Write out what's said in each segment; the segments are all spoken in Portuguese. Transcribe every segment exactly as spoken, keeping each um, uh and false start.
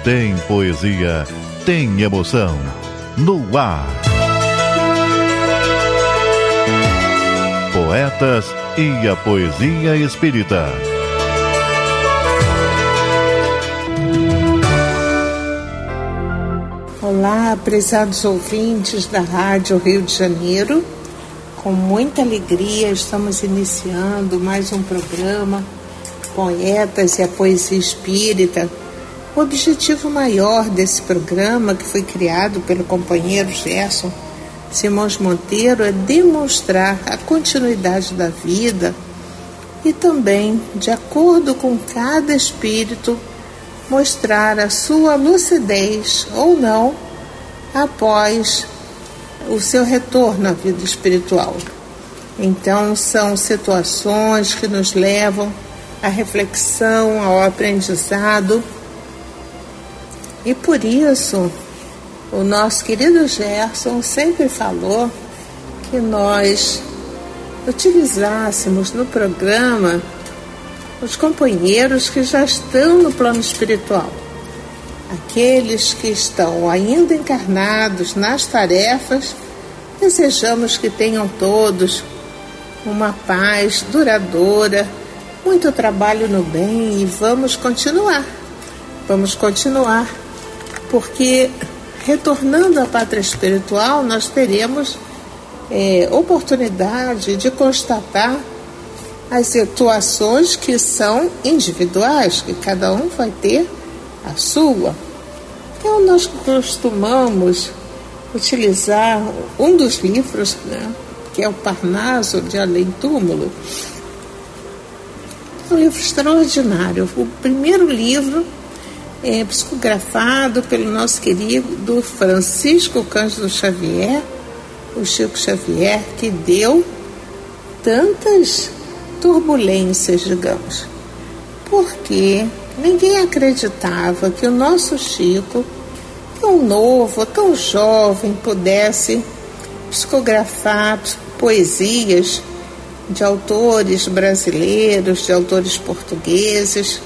Tem poesia, tem emoção. No ar. Poetas e a poesia espírita. Olá, prezados ouvintes da Rádio Rio de Janeiro. Com muita alegria estamos iniciando mais um programa Poetas e a Poesia Espírita. O objetivo maior desse programa, que foi criado pelo companheiro Gerson Simões Monteiro, é demonstrar a continuidade da vida e também, de acordo com cada espírito, mostrar a sua lucidez ou não após o seu retorno à vida espiritual. Então, são situações que nos levam à reflexão, ao aprendizado. E por isso, o nosso querido Gerson sempre falou que nós utilizássemos no programa os companheiros que já estão no plano espiritual, aqueles que estão ainda encarnados nas tarefas. Desejamos que tenham todos uma paz duradoura, muito trabalho no bem, e vamos continuar, vamos continuar, porque retornando à pátria espiritual nós teremos é, oportunidade de constatar as situações que são individuais, que cada um vai ter a sua. Então nós costumamos utilizar um dos livros, né, que é o Parnaso de Além Túmulo. É um livro extraordinário. O primeiro livro é psicografado pelo nosso querido Francisco Cândido Xavier, o Chico Xavier, que deu tantas turbulências, digamos, porque ninguém acreditava que o nosso Chico, tão novo, tão jovem, pudesse psicografar poesias de autores brasileiros, de autores portugueses,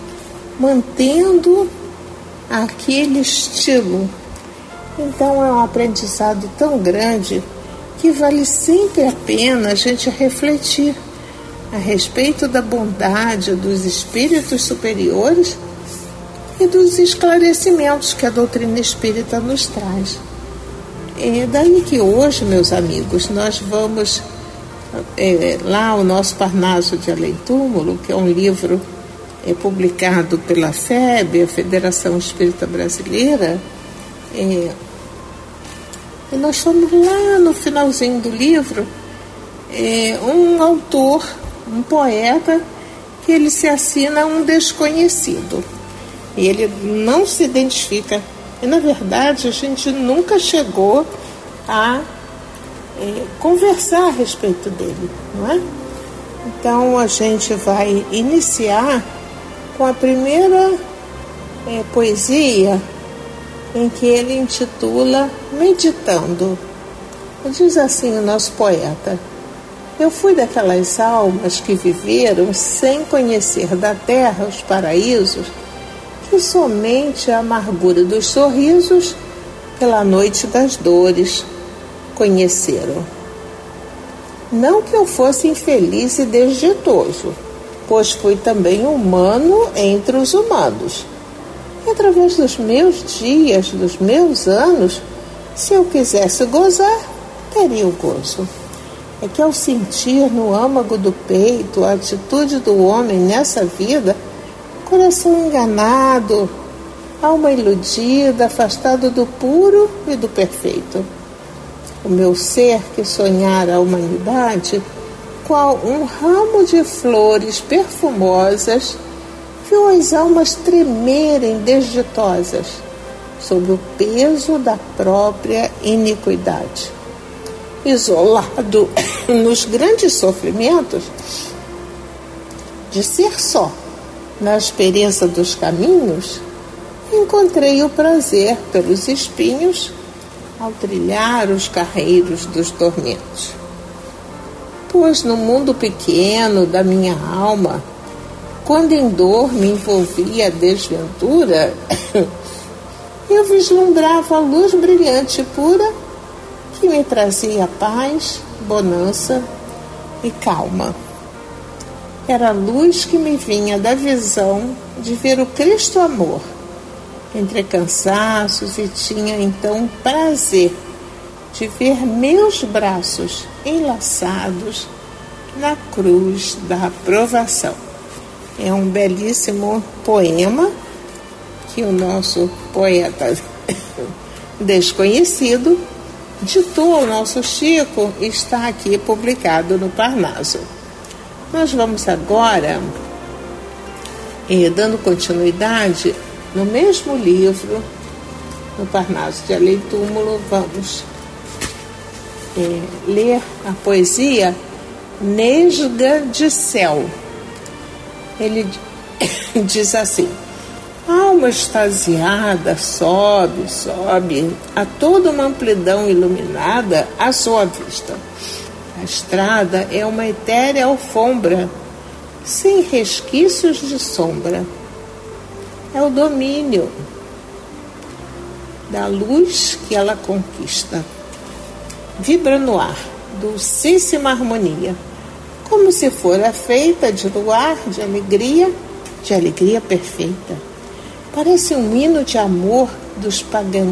mantendo aquele estilo. Então é um aprendizado tão grande que vale sempre a pena a gente refletir a respeito da bondade dos espíritos superiores e dos esclarecimentos que a doutrina espírita nos traz. É daí que hoje, meus amigos, nós vamos é, lá o nosso Parnaso de Além Túmulo, que é um livro é, publicado pela F E B, a Federação Espírita Brasileira, é, e nós fomos lá no finalzinho do livro, é, um autor, um poeta, que ele se assina um desconhecido. E ele não se identifica. E, na verdade, a gente nunca chegou a é, conversar a respeito dele, não é? Então, a gente vai iniciar com a primeira é, poesia, em que ele intitula Meditando. Diz assim o nosso poeta: eu fui daquelas almas que viveram sem conhecer da terra os paraísos, que somente a amargura dos sorrisos pela noite das dores conheceram. Não que eu fosse infeliz e desditoso, pois fui também humano entre os humanos. E através dos meus dias, dos meus anos, se eu quisesse gozar, teria o gozo. É que ao sentir no âmago do peito a atitude do homem nessa vida, coração enganado, alma iludida, afastado do puro e do perfeito. O meu ser que sonhara a humanidade, qual um ramo de flores perfumosas, viu as almas tremerem desditosas sob o peso da própria iniquidade. Isolado nos grandes sofrimentos, de ser só na aspereza dos caminhos, encontrei o prazer pelos espinhos ao trilhar os carreiros dos tormentos. Pois no mundo pequeno da minha alma, quando em dor me envolvia a desventura, eu vislumbrava a luz brilhante e pura que me trazia paz, bonança e calma. Era a luz que me vinha da visão de ver o Cristo amor entre cansaços e tinha então prazer de ver meus braços enlaçados na cruz da aprovação. É um belíssimo poema que o nosso poeta desconhecido ditou ao nosso Chico e está aqui publicado no Parnaso. Nós vamos agora, eh, dando continuidade, no mesmo livro, no Parnaso de Além Túmulo, vamos eh, ler a poesia Nesga de Céu. Ele diz assim: alma extasiada sobe, sobe a toda uma amplidão iluminada à sua vista. A estrada é uma etérea alfombra, sem resquícios de sombra. É o domínio da luz que ela conquista. Vibra no ar, dulcíssima harmonia, como se fora feita de luar, de alegria, de alegria perfeita. Parece um hino de amor dos pagan,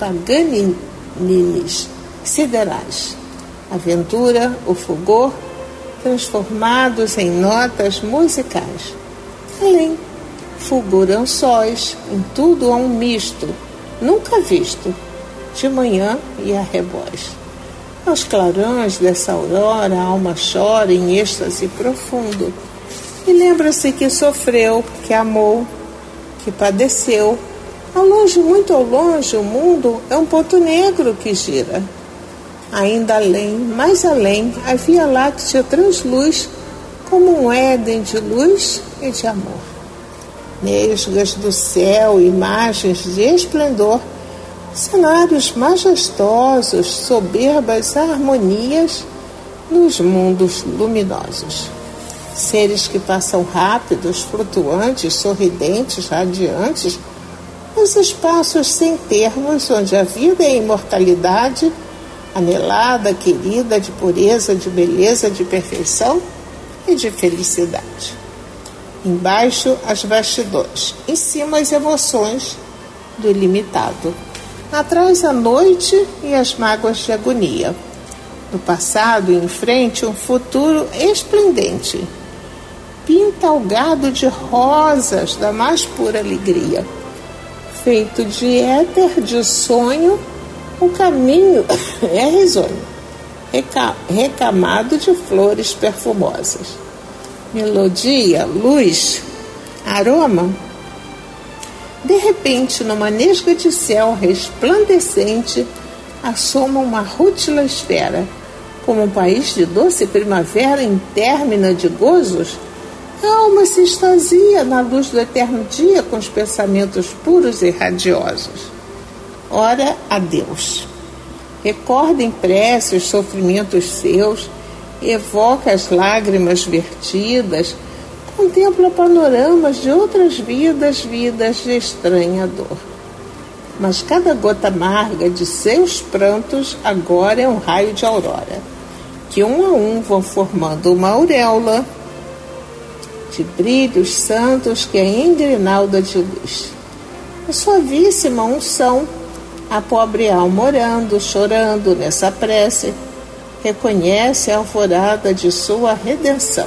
paganines siderais. A aventura, o fulgor, transformados em notas musicais. Além, fulguram sóis, em tudo há um misto, nunca visto, de manhã e arrebóis. Aos clarões dessa aurora, a alma chora em êxtase profundo e lembra-se que sofreu, que amou, que padeceu. Ao longe, muito ao longe, o mundo é um ponto negro que gira. Ainda além, mais além, a Via Láctea transluz como um Éden de luz e de amor. Nesgas do céu, imagens de esplendor, cenários majestosos, soberbas harmonias nos mundos luminosos. Seres que passam rápidos, flutuantes, sorridentes, radiantes, nos espaços sem termos, onde a vida é imortalidade, anelada, querida, de pureza, de beleza, de perfeição e de felicidade. Embaixo, as bastidores, em cima, as emoções do ilimitado. Atrás, a noite e as mágoas de agonia. No passado e em frente, um futuro esplendente. Pinta o gado de rosas da mais pura alegria. Feito de éter, de sonho, o caminho é risonho, recamado de flores perfumosas. Melodia, luz, aroma. De repente, numa nesga de céu resplandecente, assoma uma rútila esfera, como um país de doce primavera intérmina de gozos. A alma se extasia na luz do eterno dia com os pensamentos puros e radiosos. Ora a Deus. Recorda em prece os sofrimentos seus, evoca as lágrimas vertidas, contempla panoramas de outras vidas, vidas de estranha dor. Mas cada gota amarga de seus prantos agora é um raio de aurora, que um a um vão formando uma auréola de brilhos santos que é engrinalda de luz. A suavíssima unção, a pobre alma orando, chorando nessa prece, reconhece a alvorada de sua redenção.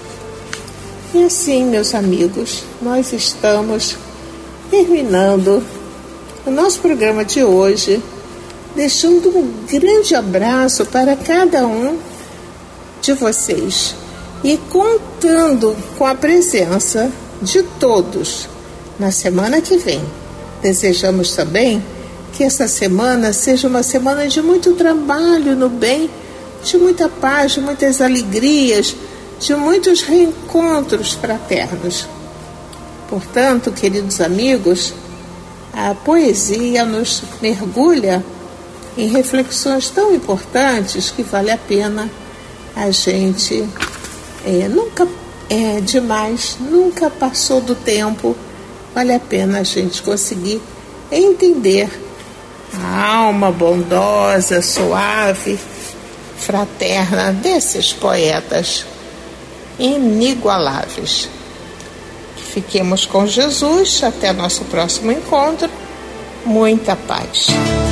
E assim, meus amigos, nós estamos terminando o nosso programa de hoje, deixando um grande abraço para cada um de vocês e contando com a presença de todos na semana que vem. Desejamos também que essa semana seja uma semana de muito trabalho no bem, de muita paz, de muitas alegrias, de muitos reencontros fraternos. Portanto, queridos amigos, a poesia nos mergulha em reflexões tão importantes que vale a pena a gente, é, nunca é demais, nunca passou do tempo, vale a pena a gente conseguir entender a alma bondosa, suave, fraterna desses poetas inigualáveis. Fiquemos com Jesus, até nosso próximo encontro. Muita paz.